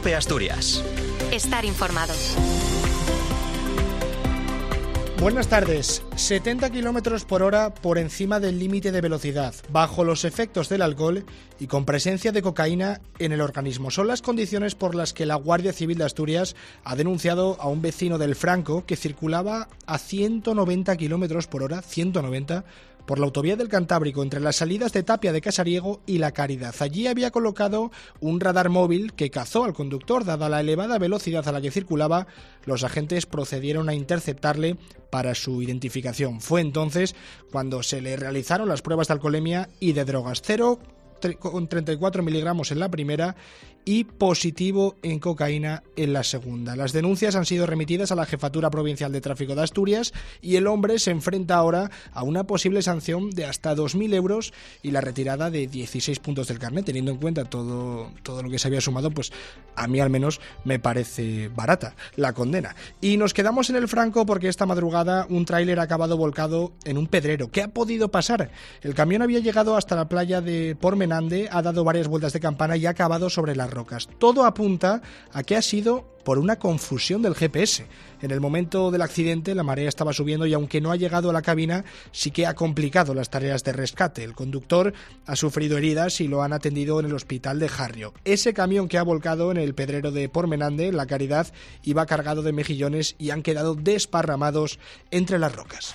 COPE Asturias. Estar informado. Buenas tardes. 70 km por hora por encima del límite de velocidad, bajo los efectos del alcohol y con presencia de cocaína en el organismo. Son las condiciones por las que la Guardia Civil de Asturias ha denunciado a un vecino del Franco que circulaba a 190 km por hora, 190 por la autovía del Cantábrico, entre las salidas de Tapia de Casariego y La Caridad. Allí había colocado un radar móvil que cazó al conductor. Dada la elevada velocidad a la que circulaba, los agentes procedieron a interceptarle para su identificación. Fue entonces cuando se le realizaron las pruebas de alcoholemia y de drogas. 0,34 miligramos en la primera y positivo en cocaína en la segunda. Las denuncias han sido remitidas a la Jefatura Provincial de Tráfico de Asturias y el hombre se enfrenta ahora a una posible sanción de hasta 2.000 euros y la retirada de 16 puntos del carnet. Teniendo en cuenta todo lo que se había sumado, pues a mí al menos me parece barata la condena. Y nos quedamos en el Franco porque esta madrugada un tráiler ha acabado volcado en un pedrero. ¿Qué ha podido pasar? El camión había llegado hasta la playa de Pormenande, ha dado varias vueltas de campana y ha acabado sobre las rocas. Todo apunta a que ha sido por una confusión del GPS. En el momento del accidente la marea estaba subiendo y aunque no ha llegado a la cabina, sí que ha complicado las tareas de rescate. El conductor ha sufrido heridas y lo han atendido en el hospital de Jarrio. Ese camión que ha volcado en el pedrero de Pormenande, La Caridad, iba cargado de mejillones y han quedado desparramados entre las rocas.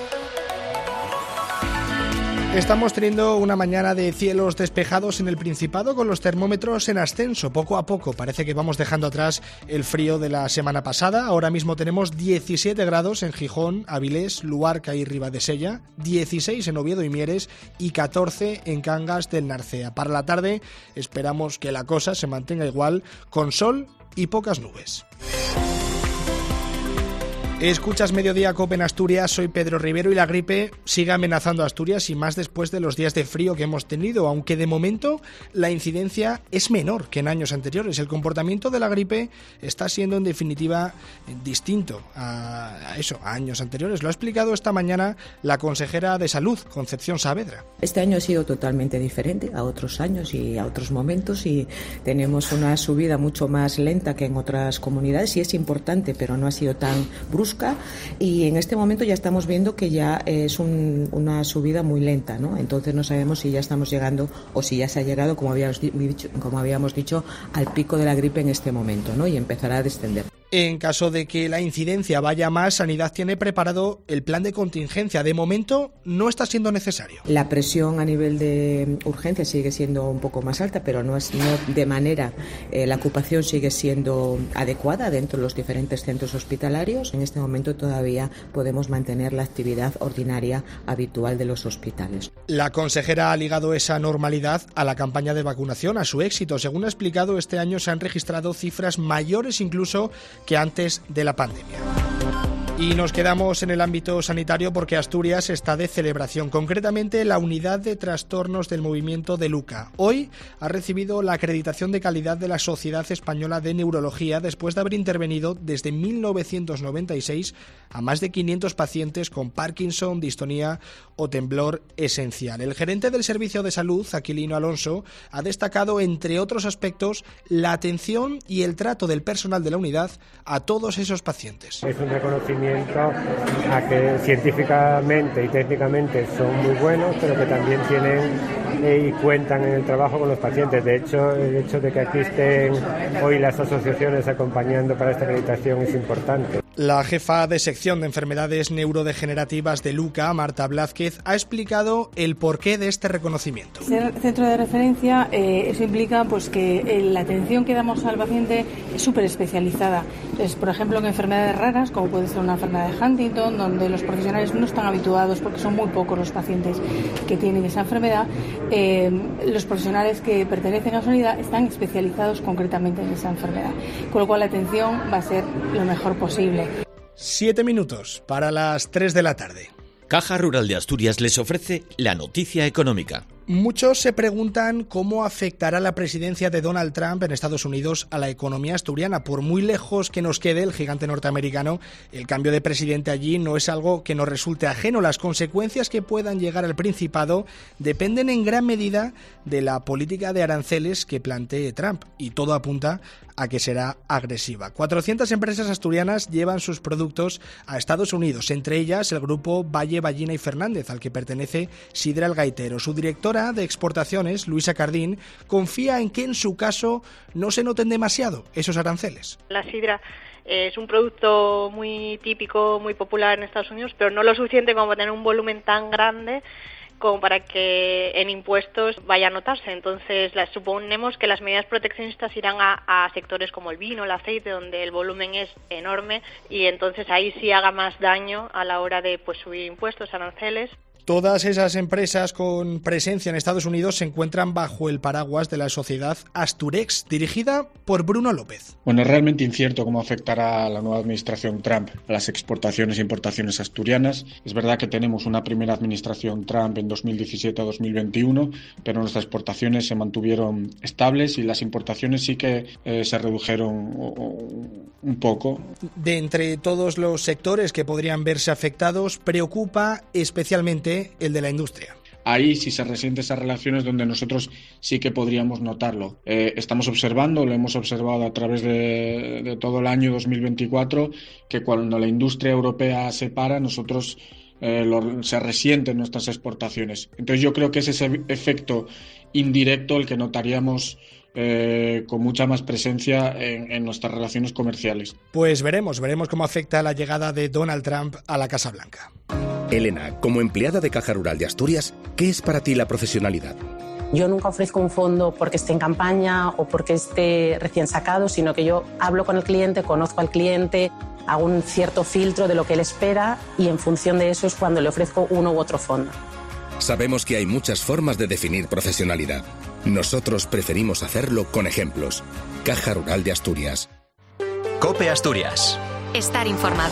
Estamos teniendo una mañana de cielos despejados en el Principado con los termómetros en ascenso. Poco a poco parece que vamos dejando atrás el frío de la semana pasada. Ahora mismo tenemos 17 grados en Gijón, Avilés, Luarca y Ribadesella, 16 en Oviedo y Mieres y 14 en Cangas del Narcea. Para la tarde esperamos que la cosa se mantenga igual, con sol y pocas nubes. Escuchas Mediodía COPE en Asturias, soy Pedro Rivero y la gripe sigue amenazando a Asturias y más después de los días de frío que hemos tenido, aunque de momento la incidencia es menor que en años anteriores. El comportamiento de la gripe está siendo en definitiva distinto a años anteriores. Lo ha explicado esta mañana la consejera de Salud, Concepción Saavedra. Este año ha sido totalmente diferente a otros años y a otros momentos y tenemos una subida mucho más lenta que en otras comunidades y es importante, pero no ha sido tan brusca. Y en este momento ya estamos viendo que ya es una subida muy lenta, ¿no? Entonces no sabemos si ya estamos llegando o si ya se ha llegado, como habíamos dicho, al pico de la gripe en este momento, ¿no? Y empezará a descender. En caso de que la incidencia vaya más, Sanidad tiene preparado el plan de contingencia. De momento no está siendo necesario. La presión a nivel de urgencia sigue siendo un poco más alta, pero no de manera, la ocupación sigue siendo adecuada dentro de los diferentes centros hospitalarios. En este momento todavía podemos mantener la actividad ordinaria habitual de los hospitales. La consejera ha ligado esa normalidad a la campaña de vacunación, a su éxito. Según ha explicado, este año se han registrado cifras mayores incluso que antes de la pandemia. Y nos quedamos en el ámbito sanitario porque Asturias está de celebración, concretamente la Unidad de Trastornos del Movimiento de Luca. Hoy ha recibido la acreditación de calidad de la Sociedad Española de Neurología después de haber intervenido desde 1996 a más de 500 pacientes con Parkinson, distonía o temblor esencial. El gerente del Servicio de Salud, Aquilino Alonso, ha destacado, entre otros aspectos, la atención y el trato del personal de la unidad a todos esos pacientes. Es un reconocimiento a que científicamente y técnicamente son muy buenos, pero que también tienen y cuentan en el trabajo con los pacientes. De hecho, el hecho de que aquí estén hoy las asociaciones acompañando para esta acreditación es importante. La jefa de sección de enfermedades neurodegenerativas de Luca, Marta Blázquez, ha explicado el porqué de este reconocimiento. Ser centro de referencia, eso implica pues que la atención que damos al paciente es súper especializada. Por ejemplo, en enfermedades raras, como puede ser una enfermedad de Huntington, donde los profesionales no están habituados, porque son muy pocos los pacientes que tienen esa enfermedad, los profesionales que pertenecen a esa unidad están especializados concretamente en esa enfermedad, con lo cual la atención va a ser lo mejor posible. 7 minutos para las 3 de la tarde. Caja Rural de Asturias les ofrece la noticia económica. Muchos se preguntan cómo afectará la presidencia de Donald Trump en Estados Unidos a la economía asturiana. Por muy lejos que nos quede el gigante norteamericano, el cambio de presidente allí no es algo que nos resulte ajeno. Las consecuencias que puedan llegar al Principado dependen en gran medida de la política de aranceles que plantee Trump, y todo apunta a que será agresiva. 400 empresas asturianas llevan sus productos a Estados Unidos, entre ellas el grupo Valle, Ballina y Fernández, al que pertenece Sidra El Gaitero. Su directora de exportaciones, Luisa Cardín, confía en que en su caso no se noten demasiado esos aranceles. La sidra es un producto muy típico, muy popular en Estados Unidos, pero no lo suficiente como para tener un volumen tan grande como para que en impuestos vaya a notarse. Entonces, suponemos que las medidas proteccionistas irán a sectores como el vino, el aceite, donde el volumen es enorme, y entonces ahí sí haga más daño a la hora de subir impuestos, aranceles. Todas esas empresas con presencia en Estados Unidos se encuentran bajo el paraguas de la sociedad Asturex, dirigida por Bruno López. Bueno, es realmente incierto cómo afectará la nueva administración Trump a las exportaciones e importaciones asturianas. Es verdad que tenemos una primera administración Trump en 2017 a 2021, pero nuestras exportaciones se mantuvieron estables y las importaciones sí que se redujeron un poco. De entre todos los sectores que podrían verse afectados, preocupa especialmente el de la industria. Ahí sí se resienten esas relaciones donde nosotros sí que podríamos notarlo. Estamos observando, lo hemos observado a través de todo el año 2024, que cuando la industria europea se para, nosotros se resienten nuestras exportaciones. Entonces yo creo que es ese efecto indirecto el que notaríamos con mucha más presencia en nuestras relaciones comerciales. Pues veremos cómo afecta la llegada de Donald Trump a la Casa Blanca. Elena, como empleada de Caja Rural de Asturias, ¿qué es para ti la profesionalidad? Yo nunca ofrezco un fondo porque esté en campaña o porque esté recién sacado, sino que yo hablo con el cliente, conozco al cliente, hago un cierto filtro de lo que él espera y en función de eso es cuando le ofrezco uno u otro fondo. Sabemos que hay muchas formas de definir profesionalidad. Nosotros preferimos hacerlo con ejemplos. Caja Rural de Asturias. COPE Asturias. Estar informado.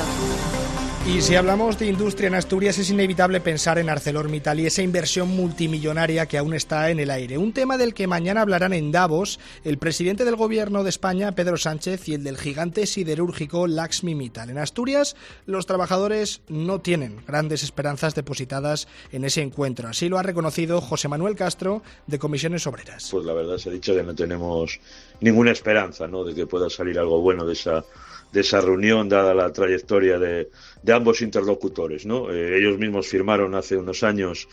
Y si hablamos de industria en Asturias, es inevitable pensar en ArcelorMittal y esa inversión multimillonaria que aún está en el aire. Un tema del que mañana hablarán en Davos el presidente del Gobierno de España, Pedro Sánchez, y el del gigante siderúrgico Laxmi Mittal. En Asturias, los trabajadores no tienen grandes esperanzas depositadas en ese encuentro. Así lo ha reconocido José Manuel Castro, de Comisiones Obreras. Pues la verdad se ha dicho que no tenemos ninguna esperanza, ¿no?, de que pueda salir algo bueno de esa reunión, dada la trayectoria de ambos interlocutores, ¿no? Ellos mismos firmaron hace unos años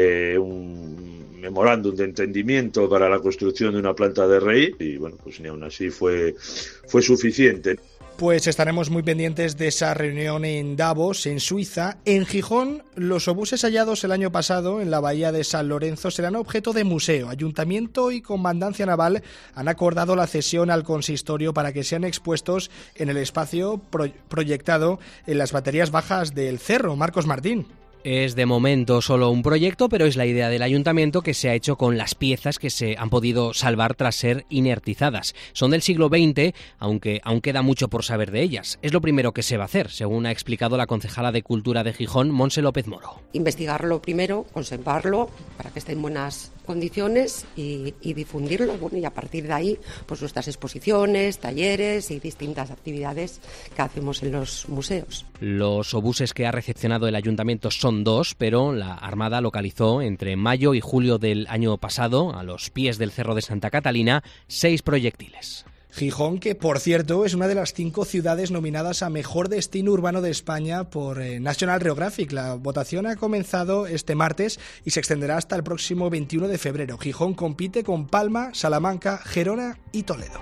un memorándum de entendimiento para la construcción de una planta de RI y, bueno, pues ni aún así fue suficiente. Pues estaremos muy pendientes de esa reunión en Davos, en Suiza. En Gijón, los obuses hallados el año pasado en la bahía de San Lorenzo serán objeto de museo. Ayuntamiento y Comandancia Naval han acordado la cesión al consistorio para que sean expuestos en el espacio proyectado en las baterías bajas del Cerro. Marcos Martín. Es de momento solo un proyecto, pero es la idea del ayuntamiento que se ha hecho con las piezas que se han podido salvar tras ser inertizadas. Son del siglo XX, aunque aún queda mucho por saber de ellas. Es lo primero que se va a hacer, según ha explicado la concejala de Cultura de Gijón, Montse López Moro. Investigarlo primero, conservarlo para que esté en buenas condiciones y difundirlo, bueno, y a partir de ahí pues nuestras exposiciones, talleres y distintas actividades que hacemos en los museos. Los obuses que ha recepcionado el ayuntamiento son 2, pero la Armada localizó entre mayo y julio del año pasado, a los pies del Cerro de Santa Catalina, 6 proyectiles. Gijón, que por cierto es una de las 5 ciudades nominadas a Mejor Destino Urbano de España por National Geographic. La votación ha comenzado este martes y se extenderá hasta el próximo 21 de febrero. Gijón compite con Palma, Salamanca, Gerona y Toledo.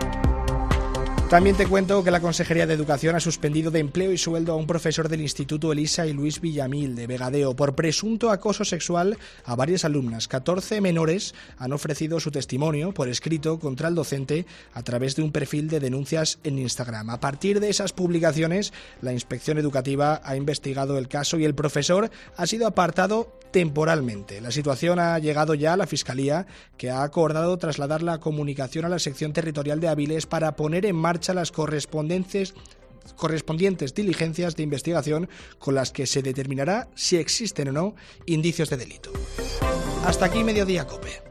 También te cuento que la Consejería de Educación ha suspendido de empleo y sueldo a un profesor del Instituto Elisa y Luis Villamil de Vegadeo por presunto acoso sexual a varias alumnas. 14 menores han ofrecido su testimonio por escrito contra el docente a través de un perfil de denuncias en Instagram. A partir de esas publicaciones, la Inspección Educativa ha investigado el caso y el profesor ha sido apartado temporalmente. La situación ha llegado ya a la Fiscalía, que ha acordado trasladar la comunicación a la sección territorial de Avilés para poner en marcha las correspondientes diligencias de investigación con las que se determinará si existen o no indicios de delito. Hasta aquí Mediodía COPE.